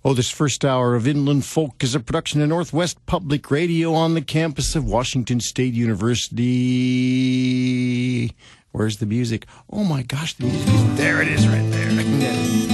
Oh, this first hour of Inland Folk is a production of Northwest Public Radio on the campus of Washington State University. Where's the music? Oh my gosh, the music is there. It is right there. I can get it.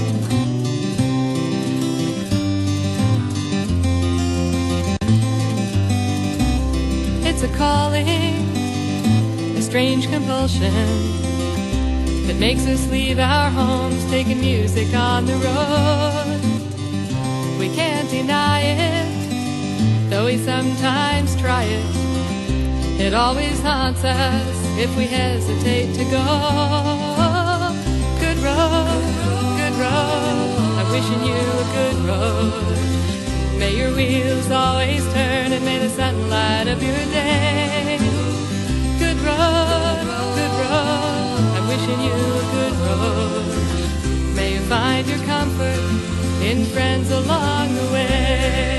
It's a calling, a strange compulsion that makes us leave our homes, taking music on the road. We can't deny it, though we sometimes try it. It always haunts us if we hesitate to go. Good road, I'm wishing you a good road. May your wheels always turn and may the sun light up your day. Good road, I'm wishing you a good road. May you find your comfort in friends along the way.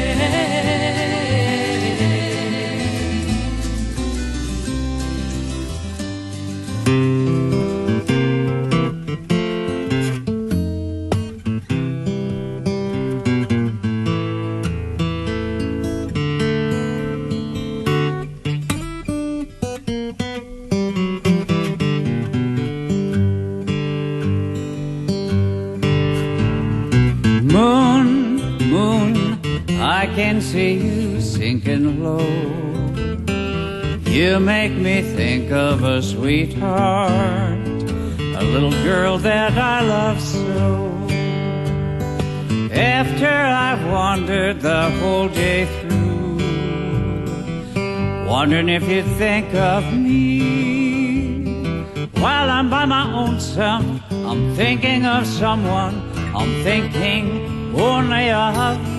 I can see you sinking low. You make me think of a sweetheart, a little girl that I love so. After I've wandered the whole day through, wondering if you think of me. While I'm by my own self, I'm thinking of someone, I'm thinking only of you.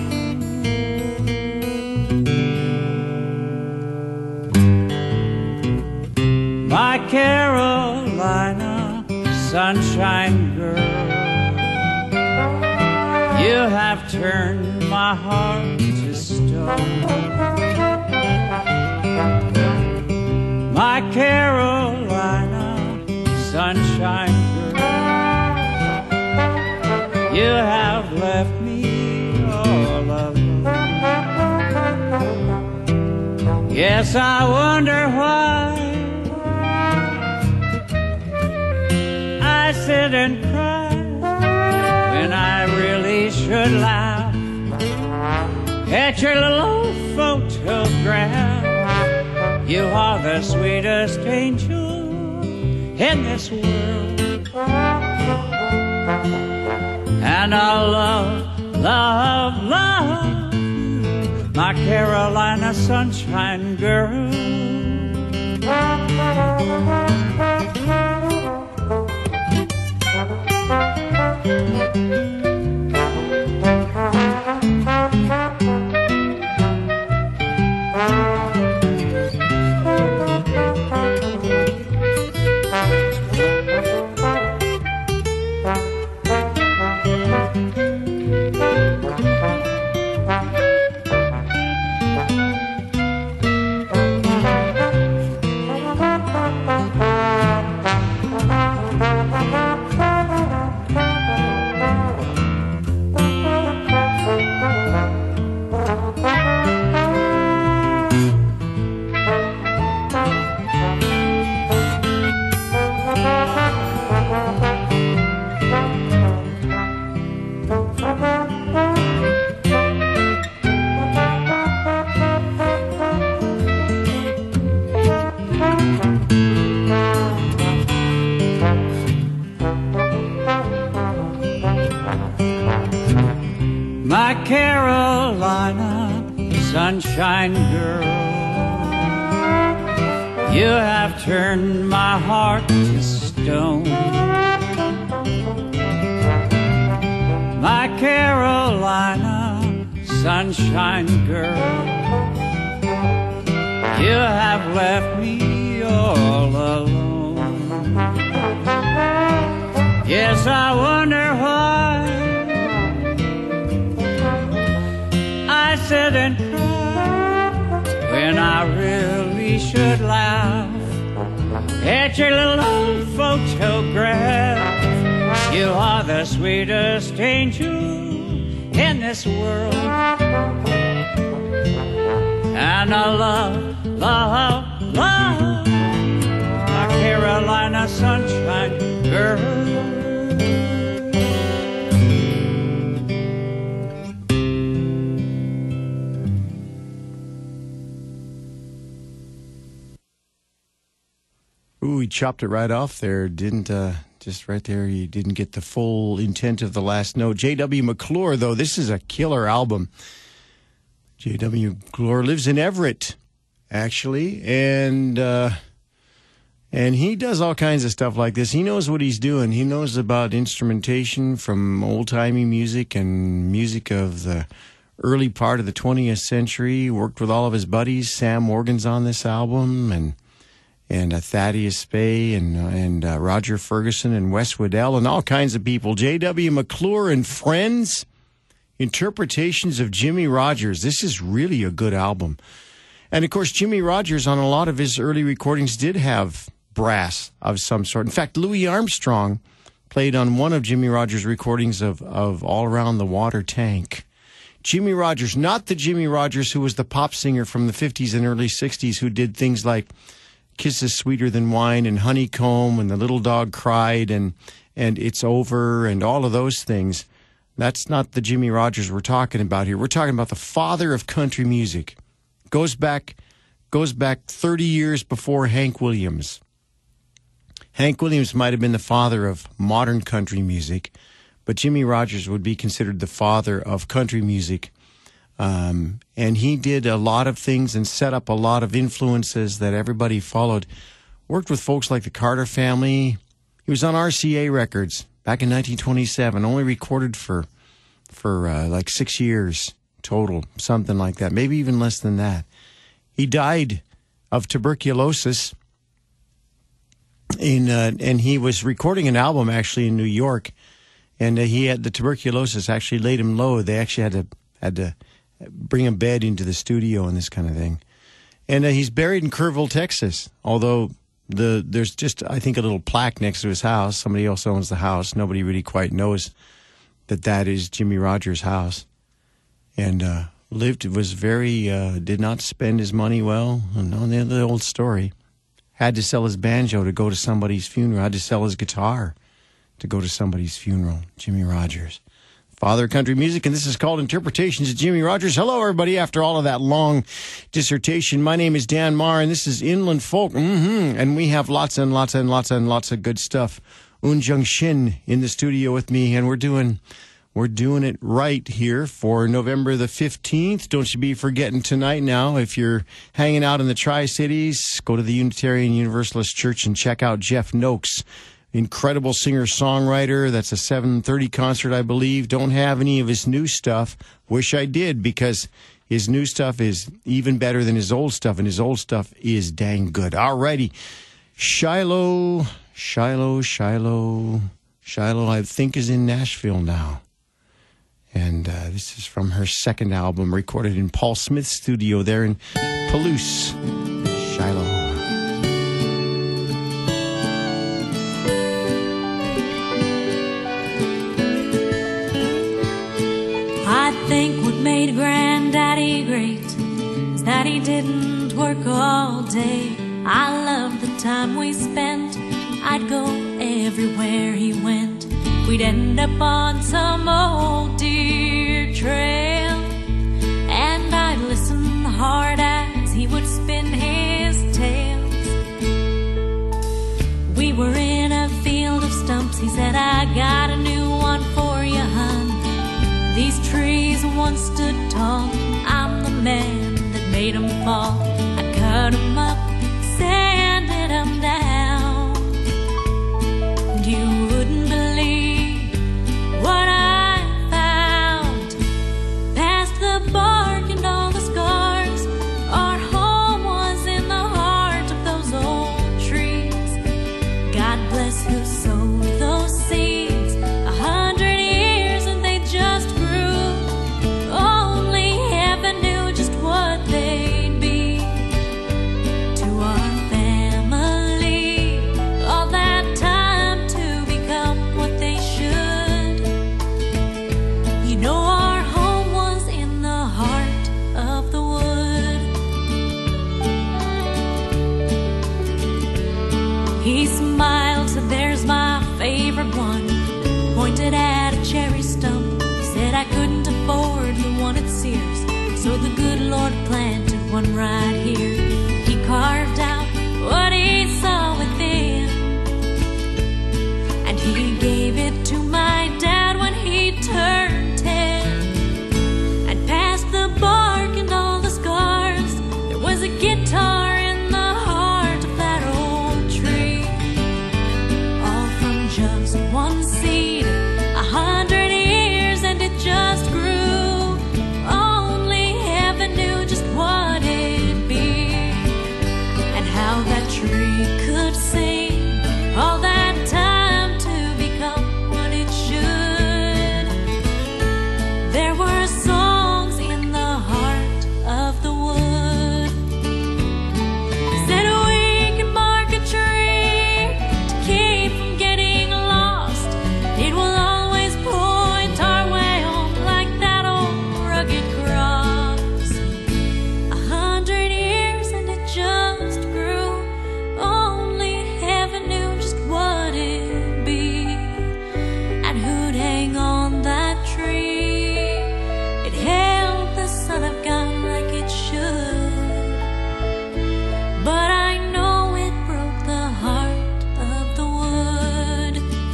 My Carolina sunshine girl, you have turned my heart to stone. My Carolina sunshine girl, you have left me all alone. Yes, I wonder why I sit and cry when I really should laugh at your little photograph. You are the sweetest angel in this world, and I love you, my Carolina sunshine girl. My Carolina sunshine girl, you have turned my heart to stone. My Carolina sunshine girl, you have left me all alone. Yes, I wonder why I sit and cry when I really should laugh at your little photograph. You are the sweetest angel in this world. And I love, love, love my Carolina sunshine girl. Ooh, he chopped it right off there. Didn't, just right there, you didn't get the full intent of the last note. J.W. McClure, though, this is a killer album. J.W. McClure lives in Everett, actually, and he does all kinds of stuff like this. He knows what he's doing. He knows about instrumentation from old-timey music and music of the early part of the 20th century. Worked with all of his buddies. Sam Morgan's on this album, and Thaddeus Spey and Roger Ferguson and Wes Waddell and all kinds of people. J.W. McClure and Friends, interpretations of Jimmie Rodgers. This is really a good album. And, of course, Jimmie Rodgers on a lot of his early recordings did have brass of some sort. In fact, Louis Armstrong played on one of Jimmie Rodgers' recordings of All Around the Water Tank. Jimmie Rodgers, not the Jimmie Rodgers who was the pop singer from the 50s and early 60s who did things like Kisses Sweeter Than Wine and Honeycomb and The Little Dog Cried and It's Over and all of those things. That's not the Jimmie Rodgers we're talking about here. We're talking about the father of country music. Goes back 30 years before Hank Williams. Hank Williams might have been the father of modern country music, but Jimmie Rodgers would be considered the father of country music. And he did a lot of things and set up a lot of influences that everybody followed. Worked with folks like the Carter Family. He was on RCA Records back in 1927, only recorded for like 6 years total, something like that, maybe even less than that. He died of tuberculosis and he was recording an album actually in New York, and he had the tuberculosis actually laid him low. They actually had to bring a bed into the studio and this kind of thing. And he's buried in Kerrville, Texas, although there's just, I think, a little plaque next to his house. Somebody else owns the house. Nobody really quite knows that is Jimmie Rodgers' house. And was very, did not spend his money well. And on the old story. Had to sell his banjo to go to somebody's funeral. Had to sell his guitar to go to somebody's funeral. Jimmie Rodgers. Father of country music, and this is called Interpretations of Jimmie Rodgers. Hello, everybody, after all of that long dissertation. My name is Dan Marr, and this is Inland Folk. And we have lots and lots and lots and lots of good stuff. Un Jung Shin in the studio with me, and we're doing it right here for November the 15th. Don't you be forgetting tonight now. If you're hanging out in the Tri-Cities, go to the Unitarian Universalist Church and check out Jeff Noakes. Incredible singer-songwriter. That's a 7:30 concert, I believe. Don't have any of his new stuff. Wish I did, because his new stuff is even better than his old stuff, and his old stuff is dang good. Alrighty. Shiloh, I think, is in Nashville now. And this is from her second album, recorded in Paul Smith's studio there in Palouse, Shiloh. I think what made Granddaddy great is that he didn't work all day. I loved the time we spent. I'd go everywhere he went. We'd end up on some old deer trail, and I'd listen hard as he would spin his tales. We were in a field of stumps. He said, I got a new one for you, hun. These trees once stood tall. I'm the man that made them fall. I cut them up, sanded them down. And you wouldn't believe what I found. Past the bark and all the scars, our home was in the heart of those old trees. God bless who sowed those seeds. 100 years and they just grew. Only heaven knew just what they'd be. To Ford, the one at Sears. So the good Lord planted one right here. He carved out what he saw within, and he gave it to my dad when he turned 10. And past the bark and all the scars, there was a guitar in the heart of that old tree. All from just one seed, 100 years, and it just grew. Only heaven knew just what it'd be, and how that tree could sing all that time to become what it should. There were songs in the heart of the wood. Said we can mark a tree to keep from getting lost. It will always point our way home like that old rugged cross. 100 years and it just grew. Only heaven knew just what it'd be, and who'd hang on that tree. It held the Son of God like it should, but I know it broke the heart of the wood.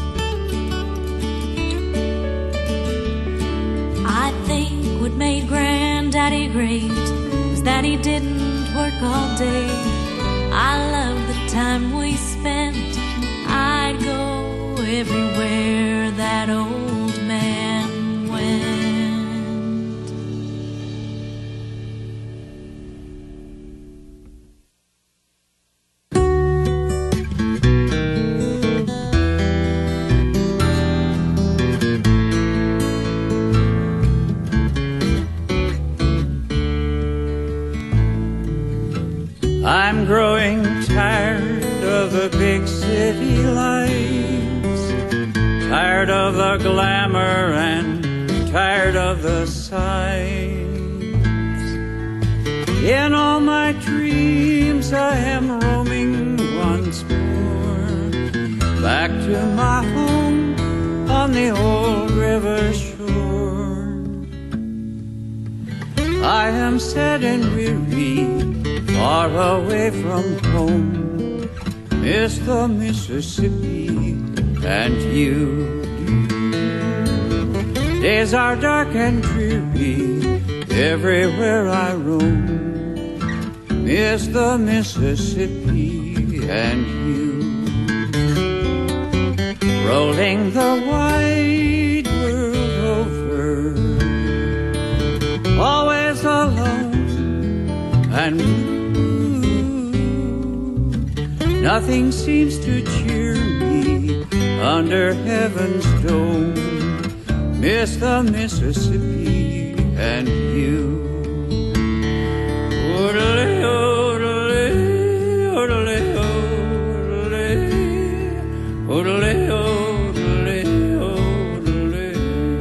I think what made Granddaddy great was that he didn't work all day. I love the time we spent. I'd go everywhere that old man went. I'm growing tired of the big city lights, tired of the glamour and tired of the sights. In all my dreams I am roaming once more, back to my home on the old river shore. I am sad and weary, far away from home, miss the Mississippi and you. Days are dark and dreary everywhere I roam, miss the Mississippi and you. Rolling the wide world over, always alone and blue. Nothing seems to cheer me under heaven's dome, miss the Mississippi and you. Oodalay, oodalay, oodalay, oodalay, oodalay, oodalay, oodalay.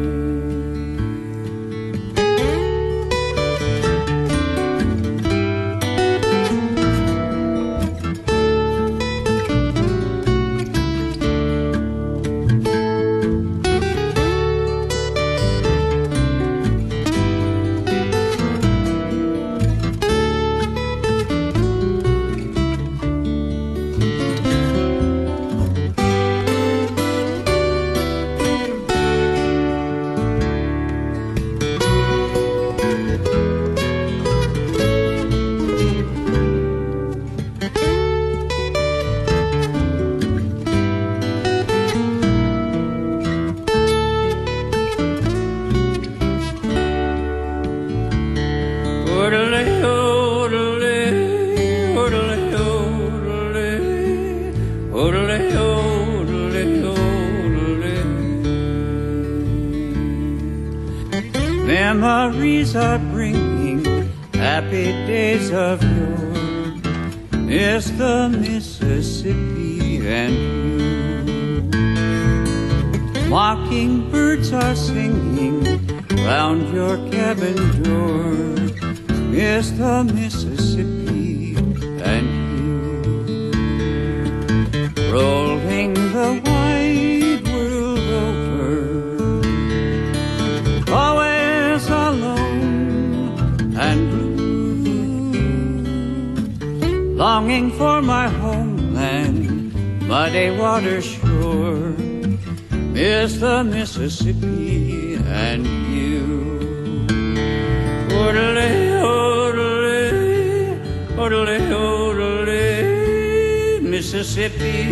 Memories are bringing happy days of yore, miss the Mississippi and you. Mockingbirds are singing round your cabin door, miss the Mississippi and you. Rolling the wide world over, always longing for my homeland, muddy water shore, miss the Mississippi and you. Orderly, orderly, orderly, orderly, Mississippi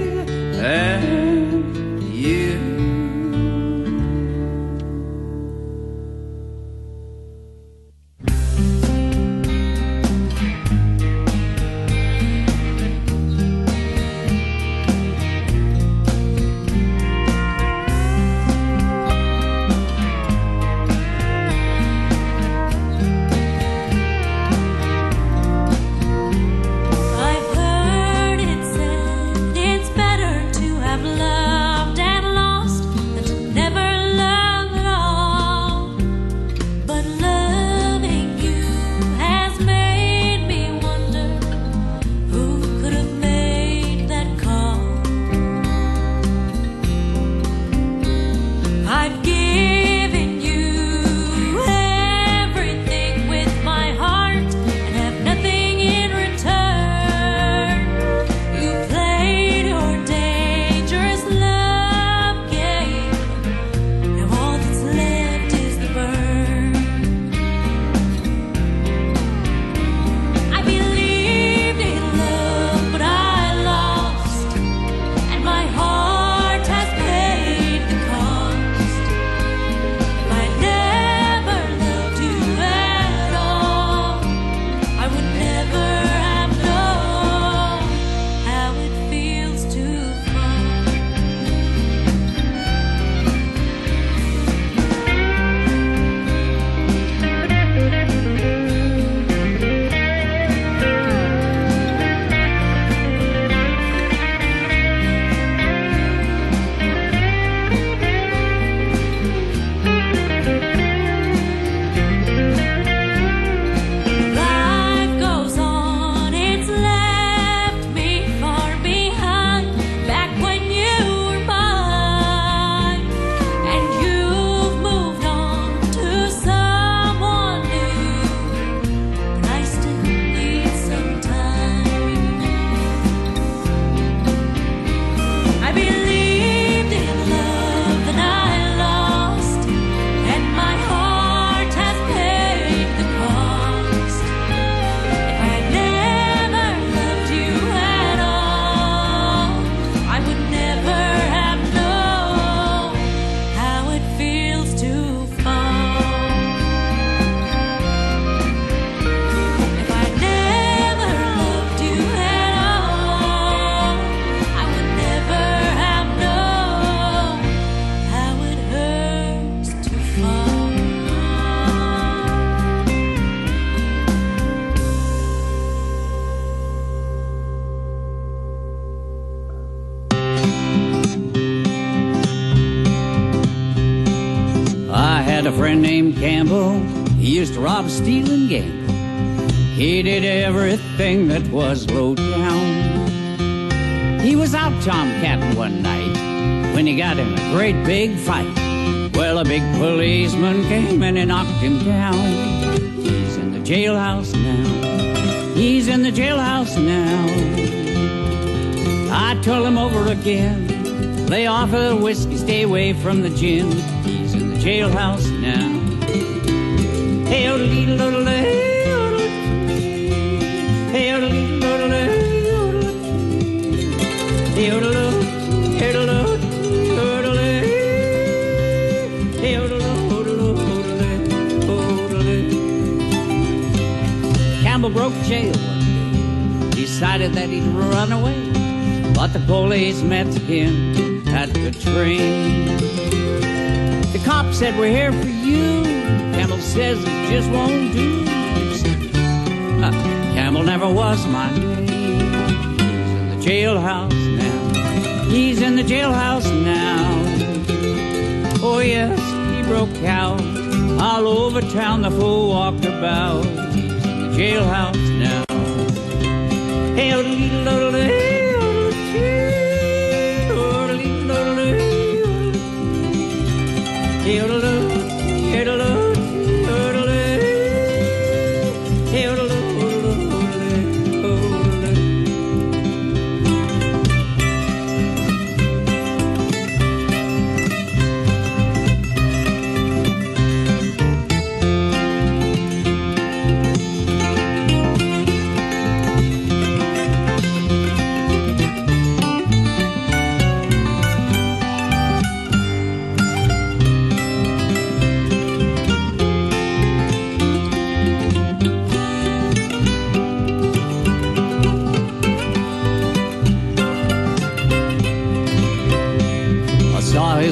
and you. A friend named Campbell, he used to rob, steal, and gamble. He did everything that was low down. He was out tomcatting one night when he got in a great big fight. Well, a big policeman came and he knocked him down. He's in the jailhouse now. He's in the jailhouse now. I told him over again, lay off of the whiskey, stay away from the gin. He's in the jailhouse now. Hey, oh, little, little, hey, oh, little, little, hey, oh, little, hey, Campbell broke jail one day, decided that he'd run away, but the police met him at the train. The cop said, we're here for you. Campbell says it just won't do. Campbell never was my name. He's in the jailhouse now. He's in the jailhouse now. Oh yes, he broke out all over town. The fool walked about. He's in the jailhouse now. Hey, oh, little, little,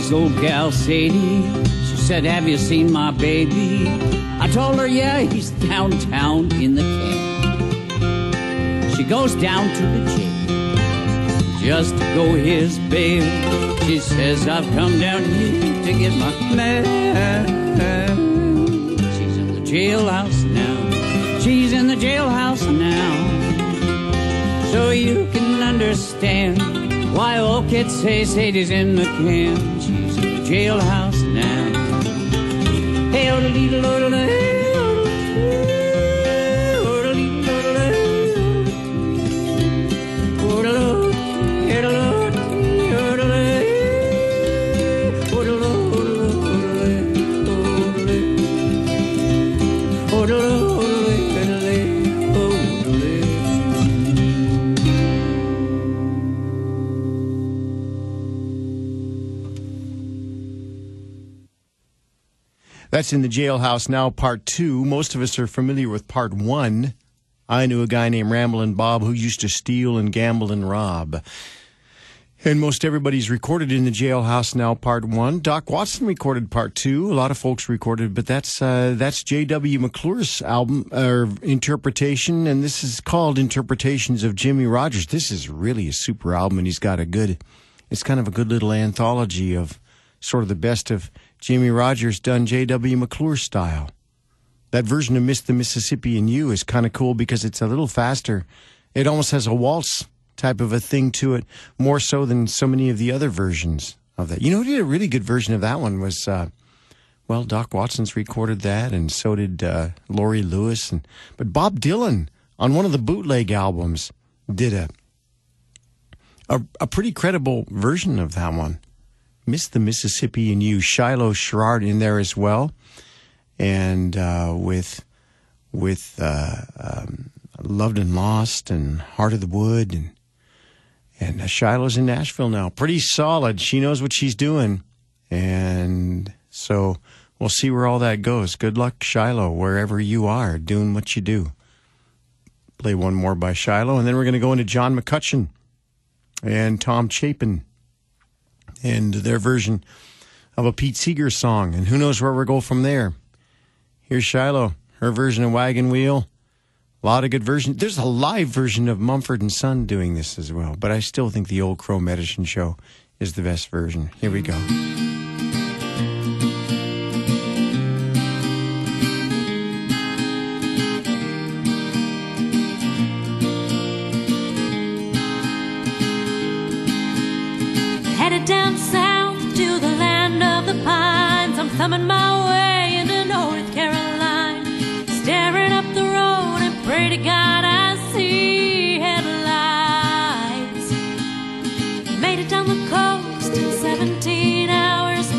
this old gal Sadie. She said, have you seen my baby? I told her, yeah, he's downtown in the camp. She goes down to the jail just to go his bail. She says, I've come down here to get my man. She's in the jailhouse now. She's in the jailhouse now. So you can understand why old kids say Sadie's in the can. She's in the jailhouse now. Hey, That's In the Jailhouse Now, Part 2. Most of us are familiar with Part 1. I knew a guy named Ramblin' Bob who used to steal and gamble and rob. And most everybody's recorded In the Jailhouse Now, Part 1. Doc Watson recorded Part 2. A lot of folks recorded, but that's J.W. McClure's album, or interpretation, and this is called Interpretations of Jimmie Rodgers. This is really a super album, and he's got it's kind of a good little anthology of sort of the best of Jimmie Rodgers done J.W. McClure style. That version of Miss the Mississippi and You is kind of cool because it's a little faster. It almost has a waltz type of a thing to it, more so than so many of the other versions of that. You know who did a really good version of that one was, Doc Watson's recorded that, and so did Laurie Lewis. But Bob Dylan, on one of the bootleg albums, did a pretty credible version of that one. Miss the Mississippi and You, Shiloh Sherrard in there as well, and with Loved and Lost and Heart of the Wood, and Shiloh's in Nashville now. Pretty solid. She knows what she's doing, and so we'll see where all that goes. Good luck, Shiloh, wherever you are, doing what you do. Play one more by Shiloh, and then we're going to go into John McCutcheon and Tom Chapin and their version of a Pete Seeger song. And who knows where we'll go from there. Here's Shiloh, her version of Wagon Wheel. A lot of good versions. There's a live version of Mumford & Son doing this as well. But I still think the old Crow Medicine Show is the best version. Here we go. Down south to the land of the pines, I'm thumbing my way into North Carolina, staring up the road and pray to God I see headlights. Made it down the coast in 17 hours,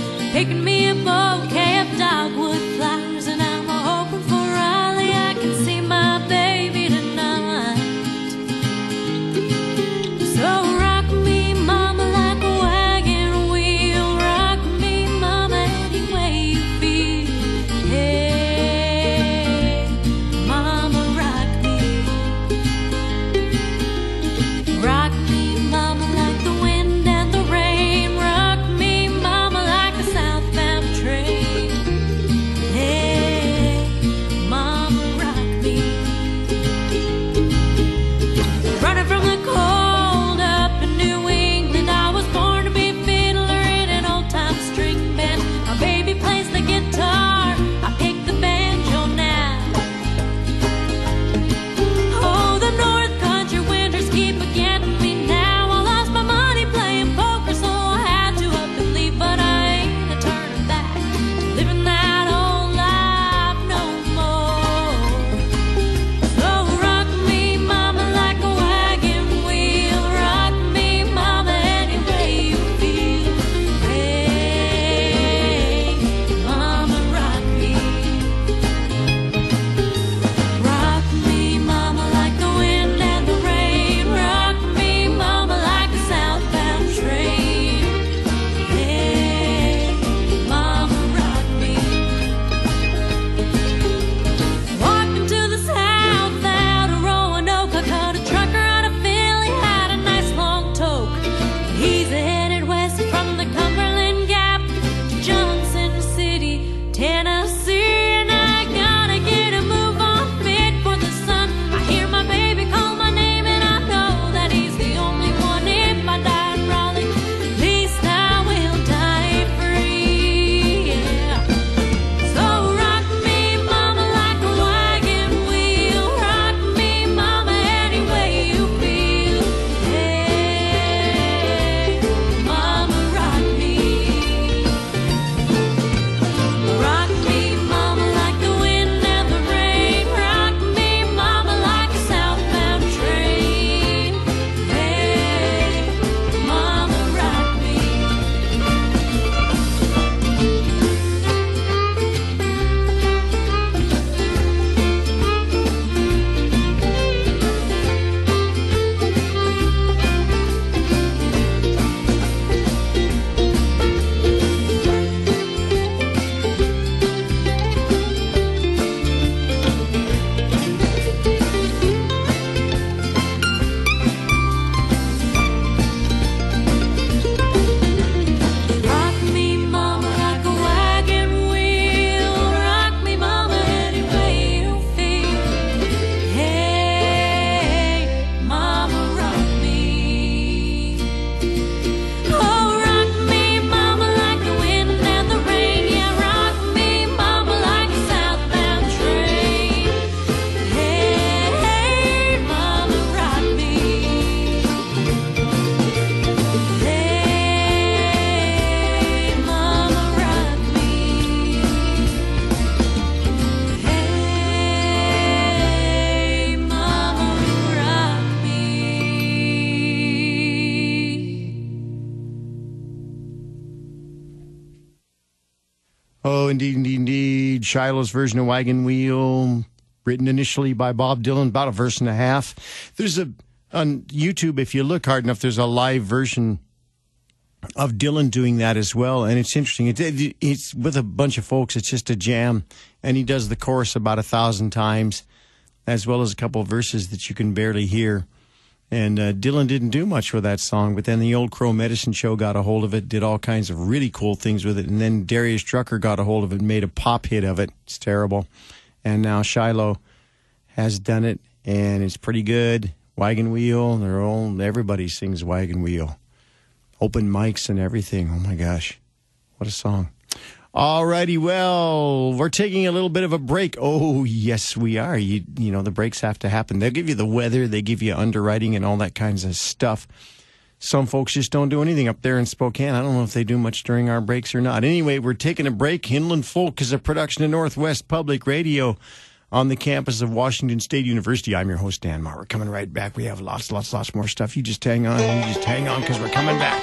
indeed. Shiloh's version of Wagon Wheel, written initially by Bob Dylan, about a verse and a half. There's on YouTube, if you look hard enough, there's a live version of Dylan doing that as well, and it's interesting. It's with a bunch of folks. It's just a jam, and he does the chorus about 1,000 times, as well as a couple of verses that you can barely hear. And Dylan didn't do much with that song, but then the Old Crow Medicine Show got a hold of it, did all kinds of really cool things with it, and then Darius Trucker got a hold of it and made a pop hit of it. It's terrible. And now Shiloh has done it, and it's pretty good. Wagon Wheel, everybody sings Wagon Wheel. Open mics and everything. Oh, my gosh. What a song. All righty, well, we're taking a little bit of a break. Oh, yes, we are. You know, the breaks have to happen. They'll give you the weather. They give you underwriting and all that kinds of stuff. Some folks just don't do anything up there in Spokane. I don't know if they do much during our breaks or not. Anyway, we're taking a break. Inland Folk is a production of Northwest Public Radio on the campus of Washington State University. I'm your host, Dan Marr. We're coming right back. We have lots more stuff. You just hang on. Because we're coming back.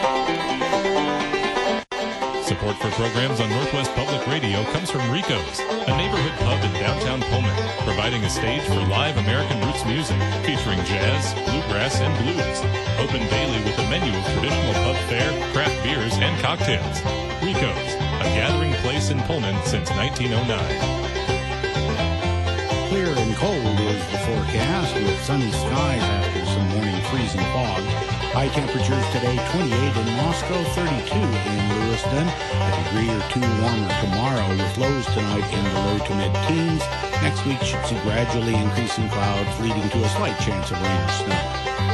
Support for programs on Northwest Public Radio comes from Rico's, a neighborhood pub in downtown Pullman, providing a stage for live American roots music featuring jazz, bluegrass, and blues. Open daily with a menu of traditional pub fare, craft beers, and cocktails. Rico's, a gathering place in Pullman since 1909. Clear and cold is the forecast, with sunny skies after some morning freezing fog. High temperatures today, 28 in Moscow, 32 in Lewiston. A degree or two warmer tomorrow, with lows tonight in the low to mid-teens. Next week should see gradually increasing clouds, leading to a slight chance of rain or snow.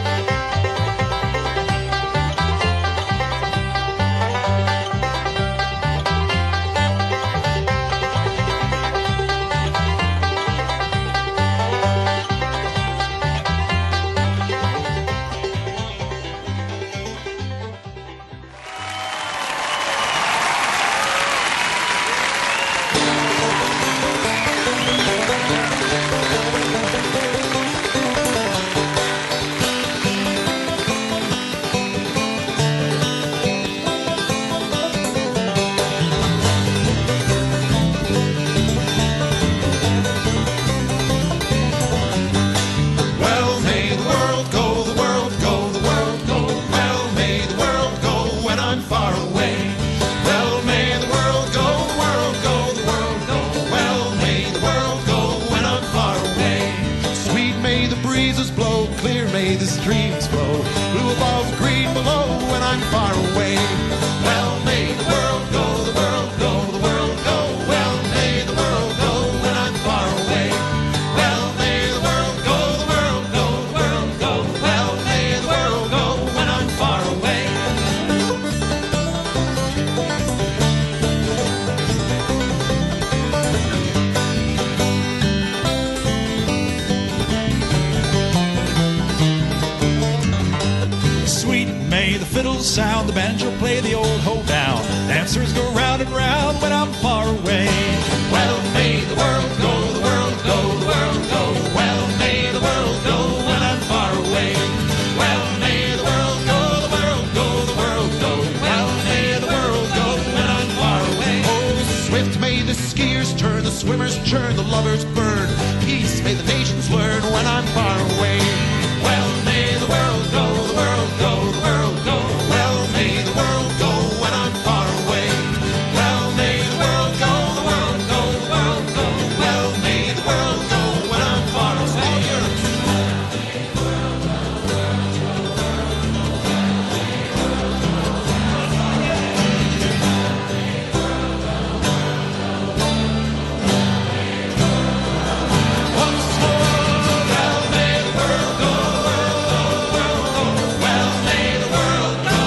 Sound the banjo play the old hoedown. Dancers go round and round when I'm far away. Well, may the world go, the world go, the world go. Well, may the world go when I'm far away. Well, may the world go, the world go, the world go. Well, may the world go when I'm far away. Oh, swift may the skiers turn, the swimmers churn, the lovers burn. Peace may the nations learn when I'm far away. Well, may the world go, the world go, the world go. May the world go when I'm far away. Well, may the world go, the world go, the world go. Well, may the world go when I'm far away. Once more, well, may the world go, the world go, the world go. Well, may the world go.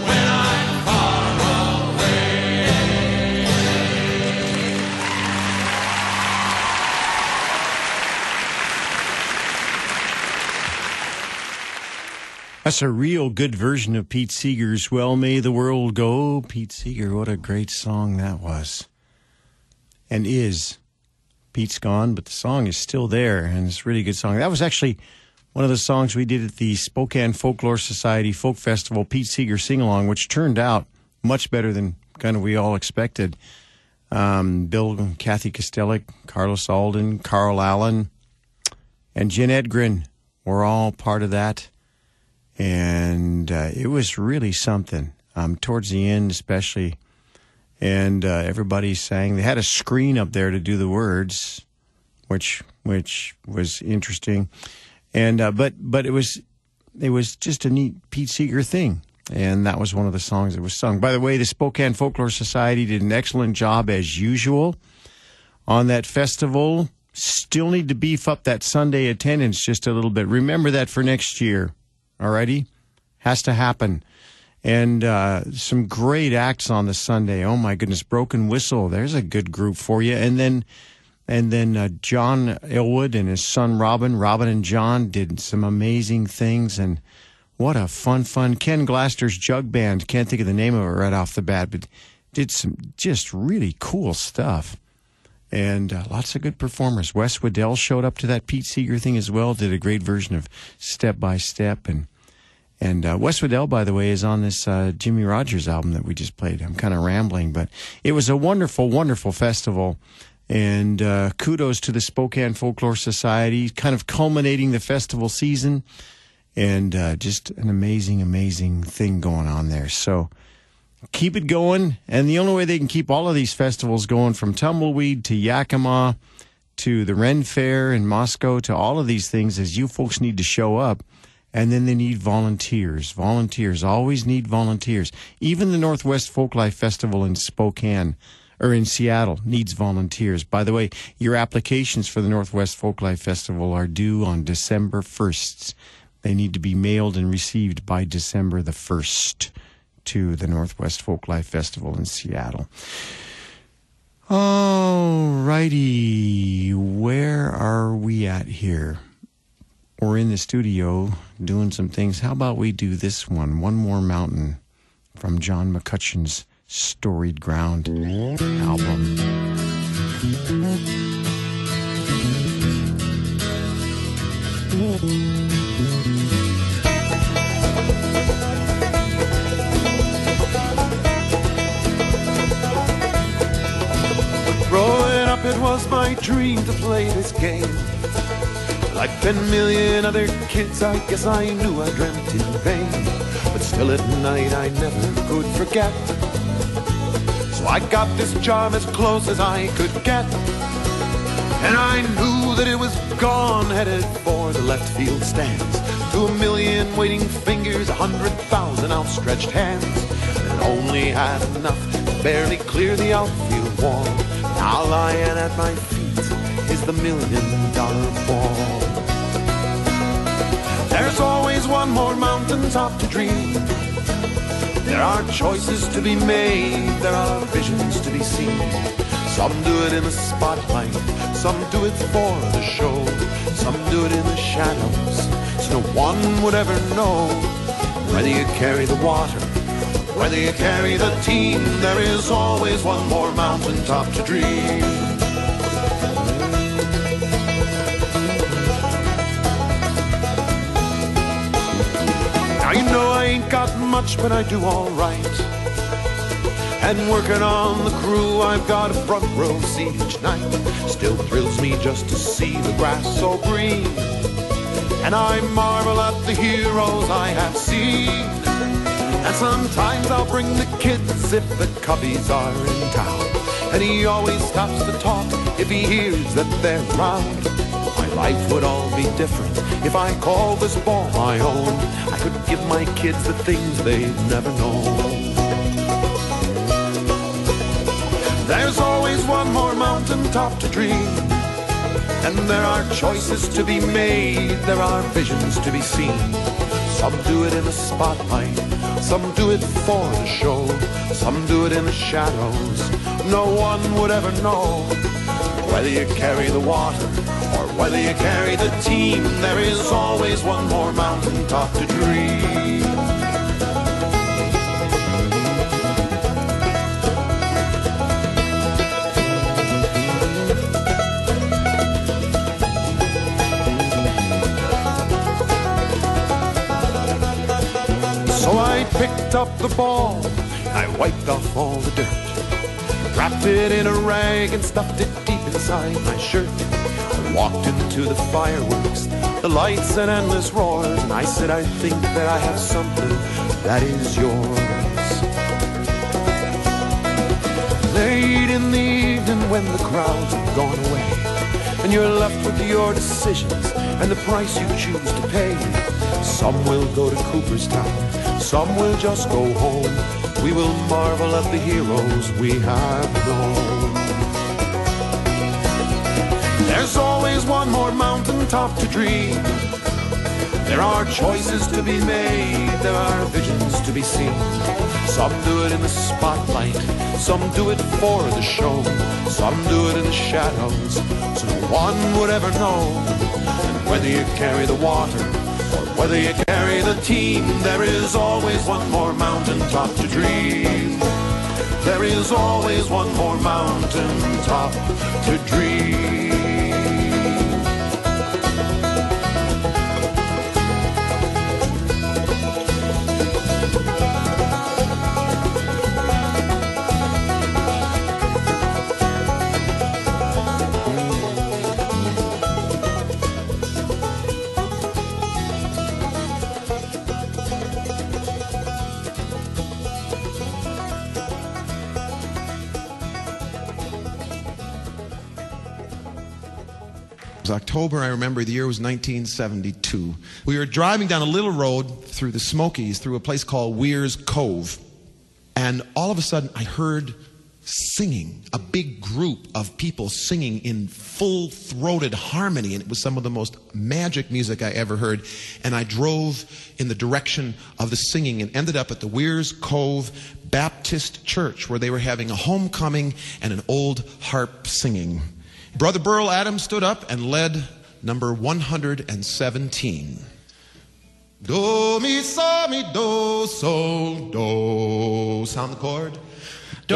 That's a real good version of Pete Seeger's Well May the World Go. Pete Seeger, what a great song that was. And is. Pete's gone, but the song is still there, and it's a really good song. That was actually one of the songs we did at the Spokane Folklore Society Folk Festival, Pete Seeger Sing-Along, which turned out much better than kind of we all expected. Bill and Kathy Kostelik, Carlos Alden, Carl Allen, and Jen Edgren were all part of that. And it was really something, towards the end especially. And everybody sang. They had a screen up there to do the words, which was interesting. And but it was just a neat Pete Seeger thing. And that was one of the songs that was sung. By the way, the Spokane Folklore Society did an excellent job, as usual, on that festival. Still need to beef up that Sunday attendance just a little bit. Remember that for next year, alrighty? Has to happen. And some great acts on the Sunday. Oh, my goodness, Broken Whistle. There's a good group for you. And then John Elwood and his son Robin and John did some amazing things. And what a fun. Ken Glaster's Jug Band, can't think of the name of it right off the bat, but did some just really cool stuff. And lots of good performers. Wes Waddell showed up to that Pete Seeger thing as well, did a great version of Step by Step. And Wes Waddell, by the way, is on this Jimmy Rogers album that we just played. I'm kind of rambling, but it was a wonderful, wonderful festival. And kudos to the Spokane Folklore Society, kind of culminating the festival season. And just an amazing, amazing thing going on there. So keep it going. And the only way they can keep all of these festivals going, from Tumbleweed to Yakima to the Ren Fair in Moscow to all of these things, is you folks need to show up. And then they need volunteers. Volunteers always need volunteers. Even the Northwest Folklife Festival in Spokane, or in Seattle, needs volunteers. By the way, your applications for the Northwest Folklife Festival are due on December 1st. They need to be mailed and received by December the 1st to the Northwest Folklife Festival in Seattle. All righty. Where are we at here? We're in the studio doing some things. How about we do this one? One More Mountain from John McCutcheon's Storied Ground album. Growing up, it was my dream to play this game. Like 10 million other kids, I guess I knew I dreamt in vain. But still at night I never could forget. So I got this job as close as I could get. And I knew that it was gone, headed for the left field stands. 2 million waiting fingers, 100,000 outstretched hands. And only had enough to barely clear the outfield wall. Now lying at my feet is the $1 million ball. There's always one more mountaintop to dream. There are choices to be made, there are visions to be seen. Some do it in the spotlight, some do it for the show, some do it in the shadows, so no one would ever know. Whether you carry the water, whether you carry the team, there is always one more mountaintop to dream. Now you know I ain't got much, but I do all right. And working on the crew, I've got a front row seat each night. Still thrills me just to see the grass so green. And I marvel at the heroes I have seen. And sometimes I'll bring the kids if the Cubbies are in town. And he always stops to talk if he hears that they're around. My life would all be different if I called this ball my own. I could give my kids the things they've never known. There's always one more mountaintop to dream. And there are choices to be made, there are visions to be seen. Some do it in the spotlight, some do it for the show, some do it in the shadows. No one would ever know. Whether you carry the water or whether you carry the team, there is always one more mountaintop to dream. So I picked up the ball, I wiped off all the dirt, wrapped it in a rag and stuffed it deep inside my shirt. I walked into the fireworks, the lights and endless roars, and I said, I think that I have something that is yours. Late in the evening when the crowds have gone away, and you're left with your decisions and the price you choose to pay. Some will go to Cooperstown, some will just go home. We will marvel at the heroes we have known. There's always one more mountaintop to dream. There are choices to be made, there are visions to be seen. Some do it in the spotlight, some do it for the show, some do it in the shadows, so no one would ever know. And whether you carry the water or whether you carry the team, there is always one more mountaintop to dream. There is always one more mountaintop to dream. October, I remember the year was 1972. We were driving down a little road through the Smokies, through a place called Weir's Cove, and all of a sudden I heard singing, a big group of people singing in full-throated harmony, and it was some of the most magic music I ever heard. And I drove in the direction of the singing and ended up at the Weir's Cove Baptist Church, where they were having a homecoming and an old harp singing. Brother Burl Adams stood up and led number 117. Do, mi, sa, mi, do, so, do. Sound the chord. Do.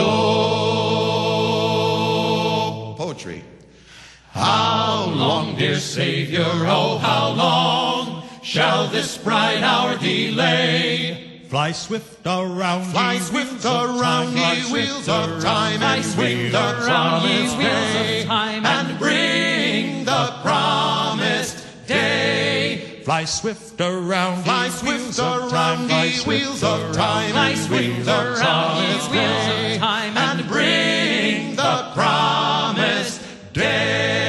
Poetry. How long, dear Savior, oh, how long shall this bright hour delay? Fly swift around, Fly swift around ye wheels of time, and bring the promised day, and bring the promised day. Fly swift around, Fly swift around ye wheels of time, Fly swift around ye wheels of time, and bring the promised day.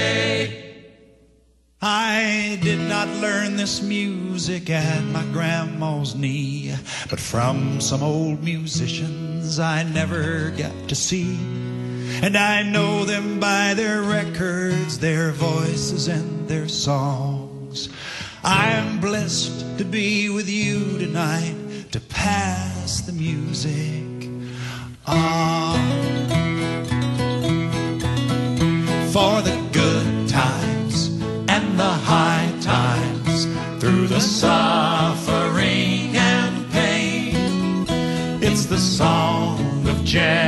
I did not learn this music at my grandma's knee, but from some old musicians I never got to see. And I know them by their records, their voices and their songs. I am blessed to be with you tonight, to pass the music on. For the good times and the high times, through the suffering and pain, it's the song of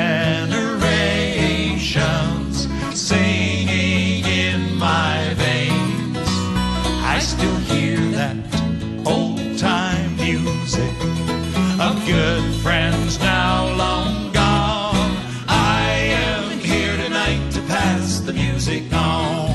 generations singing in my veins. I still hear that old-time music of good friends now long gone. I am here tonight to pass the music on.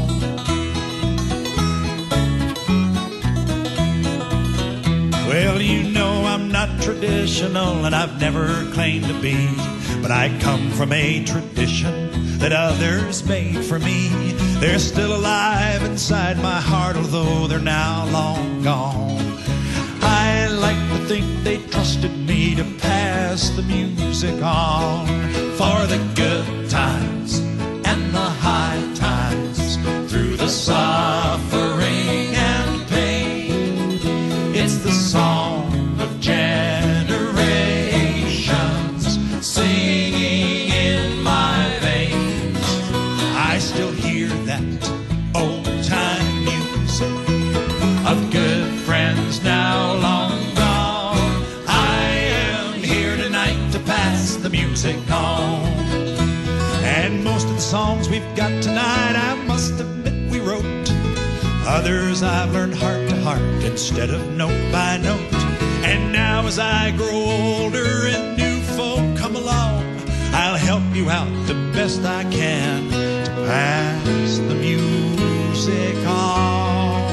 Well, you know I'm not traditional, and I've never claimed to be, but I come from a tradition that others made for me. They're still alive inside my heart, although they're now long gone. I like to think they trusted me to pass the music on. For the good times and the high times, through the suffering and pain, it's the song of generations singing in my veins. I still hear that old-time music of good friends now long gone. I am here tonight to pass the music on. And most of the songs we've got tonight, I must admit we wrote. Others I've learned heart to heart instead of note by note. And now as I grow older and new folk come along, I'll help you out the best I can to pass the music on.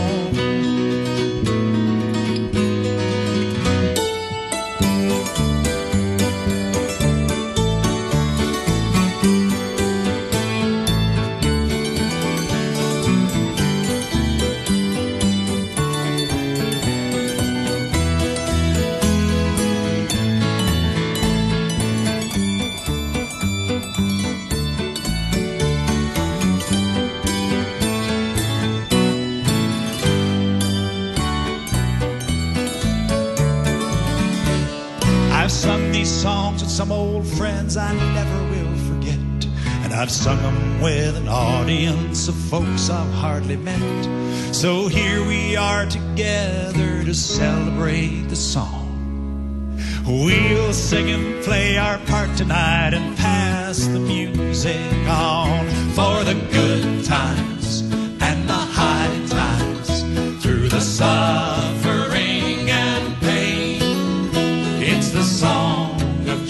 I've sung these songs with some old friends I never will forget, and I've sung them with an audience of folks I've hardly met. So here we are together to celebrate the song. We'll sing and play our part tonight and pass the music on for the good times and the high times through the suffering and pain. It's the song of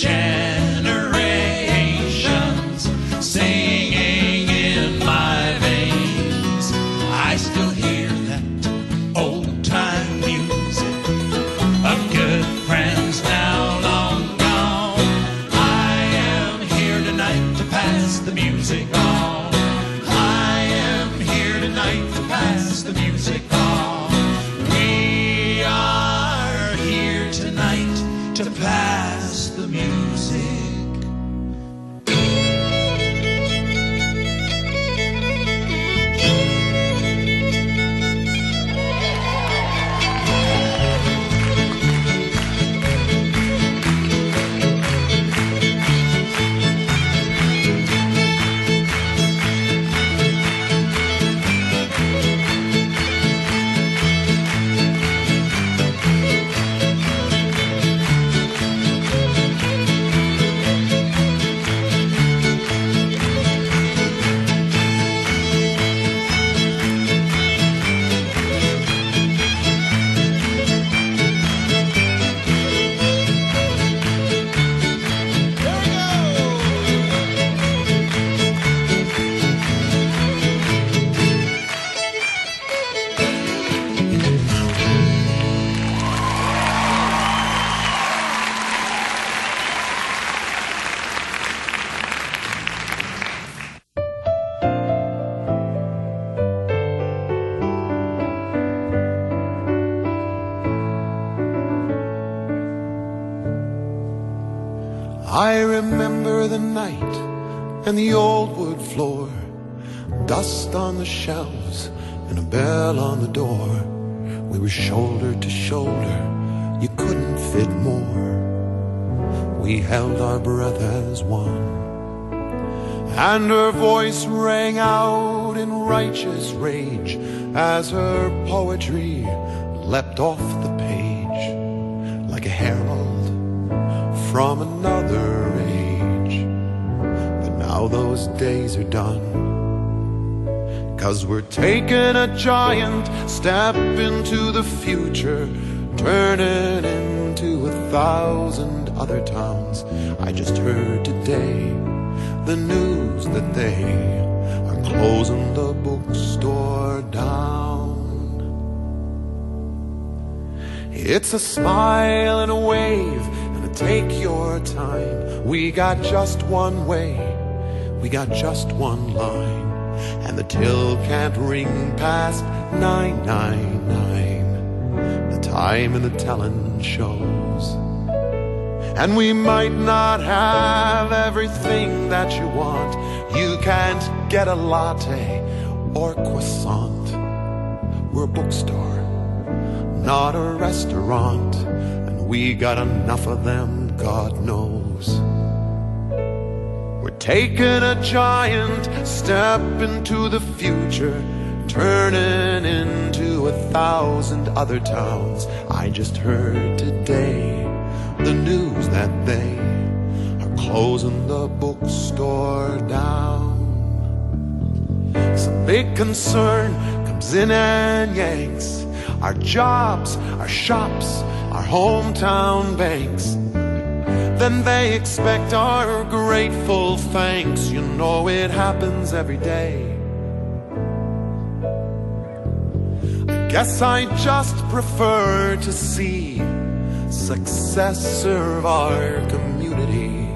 generations singing in my veins. I still hear that old-time music of good friends now long gone. I am here tonight to pass the music on. I am here tonight to pass the music on. We are here tonight to pass the music. I remember the night and the old wood floor, dust on the shelves and a bell on the door. We were shoulder to shoulder, you couldn't fit more. We held our breath as one, and her voice rang out in righteous rage as her poetry leapt off the page like a herald from another age. But now those days are done, 'cause we're taking a giant step into the future, turning into 1,000 other towns. I just heard today the news that they are closing the bookstore down. It's a smile and a wave, take your time. We got just one way, we got just one line, and the till can't ring past 999. The time and the telling shows. And we might not have everything that you want. You can't get a latte or croissant. We're a bookstore, not a restaurant. We got enough of them, God knows. We're taking a giant step into the future, turning into 1,000 other towns. I just heard today the news that they are closing the bookstore down. Some big concern comes in and yanks our jobs, our shops, our hometown banks. then they expect our grateful thanks. You know it happens every day. I guess I just prefer to see success serve our community,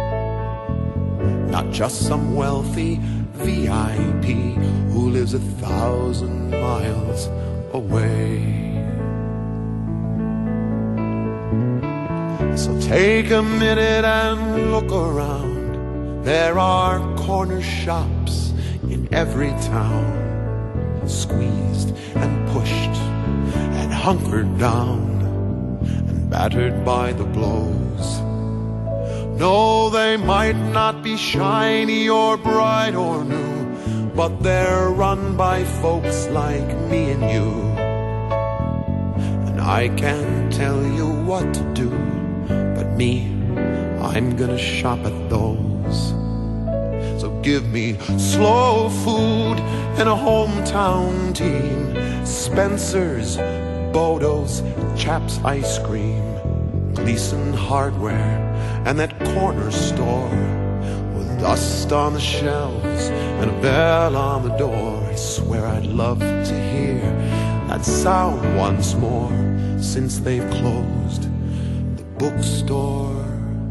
not just some wealthy VIP who lives 1,000 miles away. So take a minute and look around. There are corner shops in every town, squeezed and pushed and hunkered down and battered by the blows. No, they might not be shiny or bright or new, but they're run by folks like me and you. And I can't tell you what to do, but me, I'm gonna shop at those. So give me slow food and a hometown team, Spencer's, Bodo's, Chaps Ice Cream, Gleason Hardware, and that corner store with dust on the shelves and a bell on the door. I swear I'd love to hear that sound once more, since they've closed the bookstore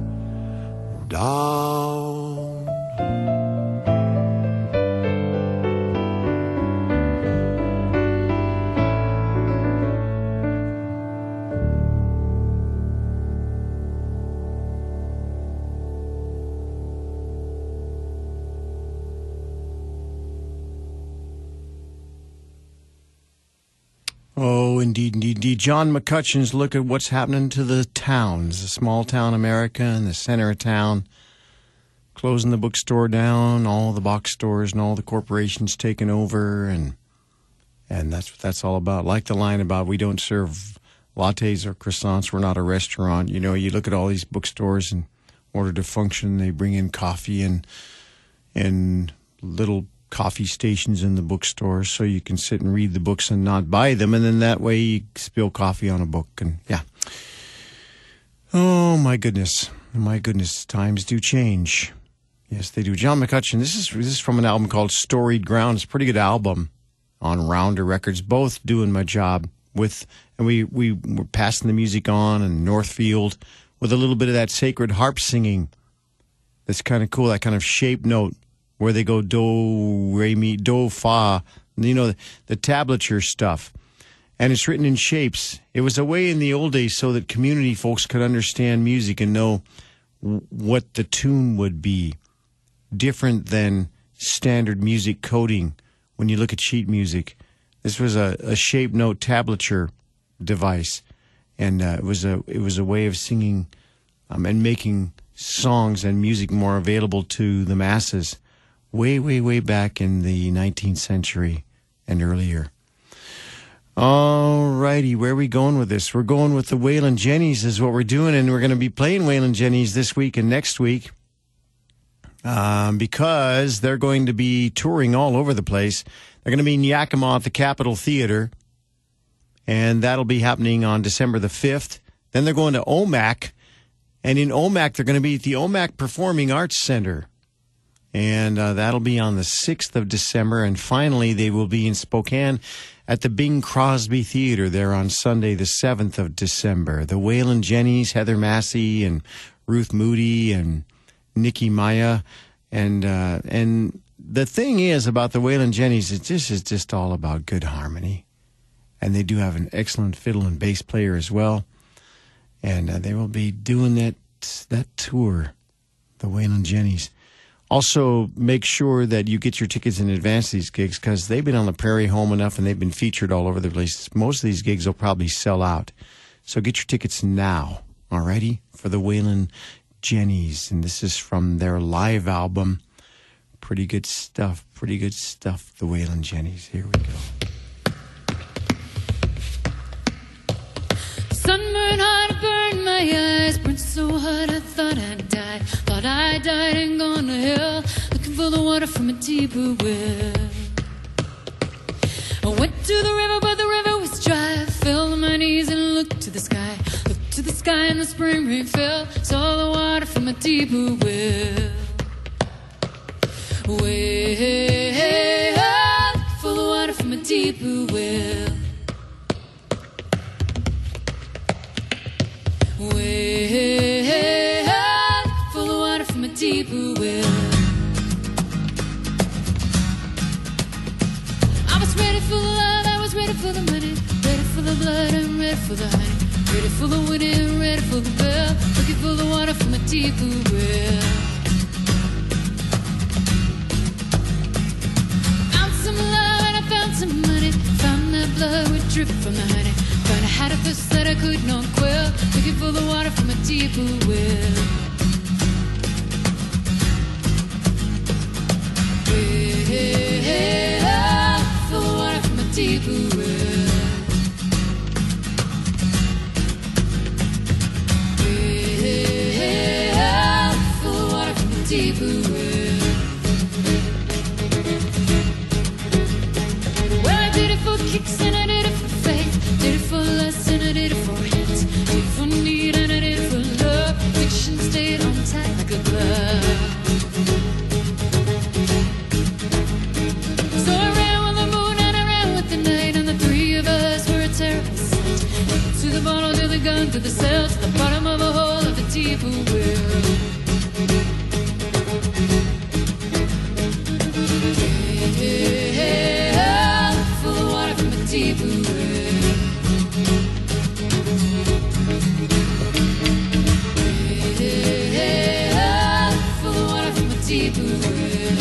down. Oh, indeed, indeed, indeed. John McCutcheon's look at what's happening to the towns, the small town America and the center of town. Closing the bookstore down, all the box stores and all the corporations taking over, and that's what that's all about. Like the line about we don't serve lattes or croissants, we're not a restaurant. You know, you look at all these bookstores, and in order to function, they bring in coffee and little coffee stations in the bookstores so you can sit and read the books and not buy them, and then that way you spill coffee on a book, and yeah. Oh my goodness, times do change. Yes, they do. John McCutcheon, this is from an album called Storied Ground. It's a pretty good album on Rounder Records, both doing my job with, and we were passing the music on in Northfield with a little bit of that sacred harp singing. That's kind of cool, that kind of shape note, where they go do, re, mi, do, fa, you know, the tablature stuff. And it's written in shapes. It was a way in the old days so that community folks could understand music and know what the tune would be, different than standard music coding when you look at sheet music. This was a shape note tablature device, and it was a way of singing and making songs and music more available to the masses. Way, way, way back in the 19th century and earlier. All righty, where are we going with this? We're going with the Waylon Jennys is what we're doing, and we're going to be playing Waylon Jennys this week and next week because they're going to be touring all over the place. They're going to be in Yakima at the Capitol Theater, and that'll be happening on December the 5th. Then they're going to Omak, and in Omak, they're going to be at the Omak Performing Arts Center. And that'll be on the 6th of December. And finally, they will be in Spokane at the Bing Crosby Theater there on Sunday, the 7th of December. The Waylon Jennys, Heather Massey, and Ruth Moody, and Nikki Maya. And the thing is about the Waylon Jennys, this is just all about good harmony. And they do have an excellent fiddle and bass player as well. And they will be doing that tour, the Waylon Jennys. Also, make sure that you get your tickets in advance to these gigs because they've been on the Prairie Home enough and they've been featured all over the place. Most of these gigs will probably sell out. So get your tickets now, alrighty, for the Waylon Jennys. And this is from their live album. Pretty good stuff, the Waylon Jennys. Here we go. Sunburn hot, burned my eyes, burned so hot I thought I'd died. Thought I died and gone to hell, looking for the water from a deeper well. I went to the river, but the river was dry. I fell on my knees and looked to the sky. Looked to the sky and the spring rain fell, saw the water from a deep blue well. Way up, full of water from a deep blue well. Way up, full of water from a deep blue well. I was ready for the love, I was ready for the money, ready for the blood and ready for the honey, ready for the wind and ready for the bell, looking for the water from a deep blue well. Found some love and I found some money, found that blood would drip from the honey, found I had a thirst that I could not quell, looking for the water from a deep blue well. Way up, full of water from a deep blue well. Way up, full of water from a deep blue well. Well, I did it for kicks and I did it for faith, did it for lust and I did it for hate, did it for need and I did it for love. Fiction stayed on tight like a glove. So I ran with the moon and I ran with the night, and the three of us were a terrible sight. To the bottle, to the gun, to the cell, to the bottom of a hole of the deep blue well. Hey, up, full of water from a deep blue well. Hey, up, full of water from a deep blue well.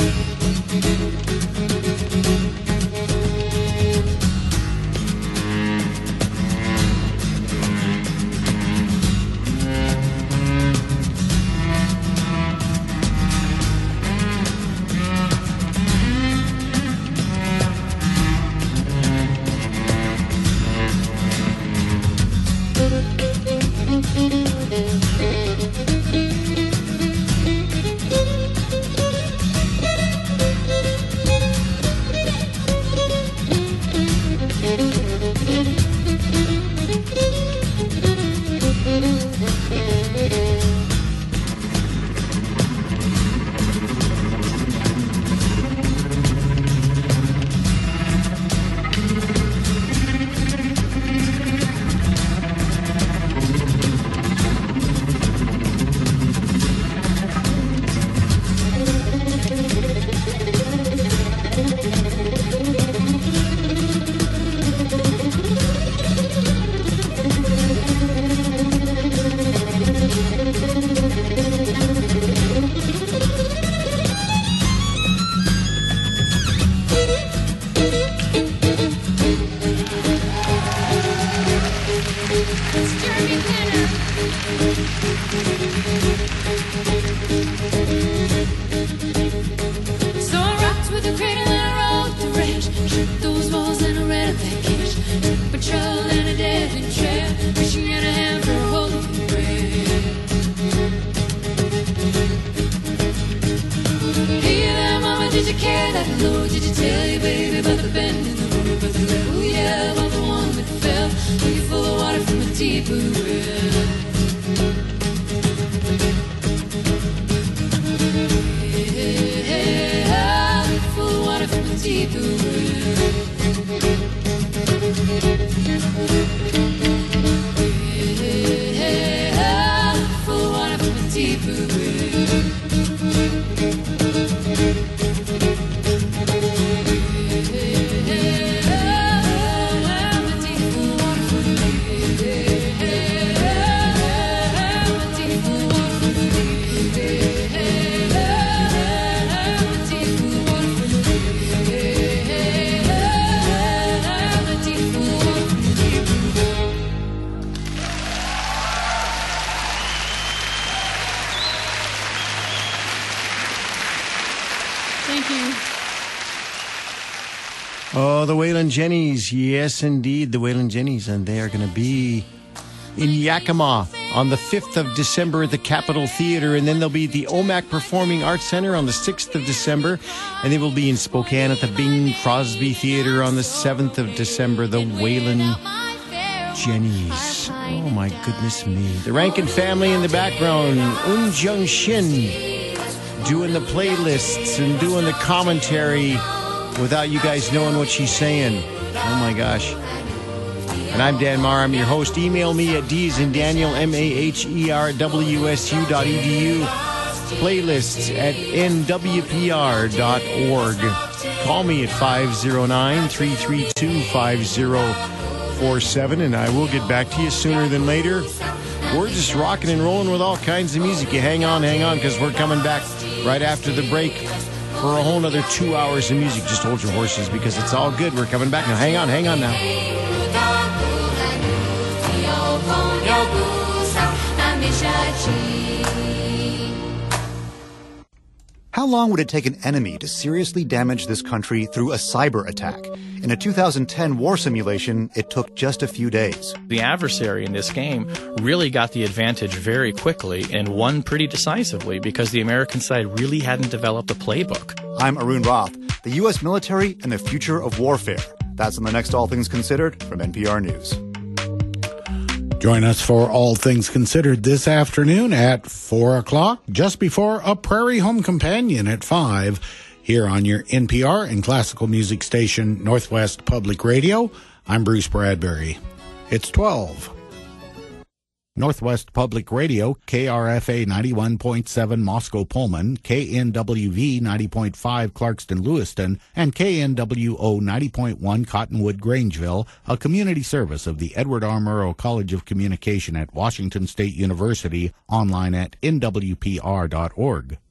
So I rocked with the cradle and I rolled the rage, shook those walls and I ran up that cage, took patrol and a dead end trail, reaching out a hand for a holy grail. Hey there, mama, did you care that low? Did you tell your baby about the bend in the road, about the rebel, yeah, about the one that fell, looking full of water from a deep blue well. Hey, up, full of water from a deep blue well. Hey, up, full of water from a deep blue well. Thank you. Oh, the Waylon Jennies. Yes, indeed, the Waylon Jennies. And they are going to be in Yakima on the 5th of December at the Capitol Theatre. And then they'll be at the OMAC Performing Arts Center on the 6th of December. And they will be in Spokane at the Bing Crosby Theatre on the 7th of December. The Waylon Jennies. Yes. Oh, my goodness me. The Rankin family in the background. Un Jung Shin doing the playlists and doing the commentary without you guys knowing what she's saying. Oh, my gosh. And I'm Dan Maher. I'm your host. Email me at DSandDaniel, MAHERWSU.edu. Playlists at nwpr.org. Call me at 509-332-5047, and I will get back to you sooner than later. We're just rocking and rolling with all kinds of music. You hang on, because we're coming back right after the break for a whole nother 2 hours of music. Just hold your horses, because it's all good. We're coming back now. Hang on now. How long would it take an enemy to seriously damage this country through a cyber attack? In a 2010 war simulation, it took just a few days. The adversary in this game really got the advantage very quickly and won pretty decisively because the American side really hadn't developed a playbook. I'm Arun Roth, the U.S. military and the future of warfare. That's on the next All Things Considered from NPR News. Join us for All Things Considered this afternoon at 4 o'clock, just before A Prairie Home Companion at 5, here on your NPR and classical music station, Northwest Public Radio. I'm Bruce Bradbury. It's 12. Northwest Public Radio, KRFA 91.7 Moscow Pullman, KNWV 90.5 Clarkston Lewiston, and KNWO 90.1 Cottonwood Grangeville, a community service of the Edward R. Murrow College of Communication at Washington State University, online at nwpr.org.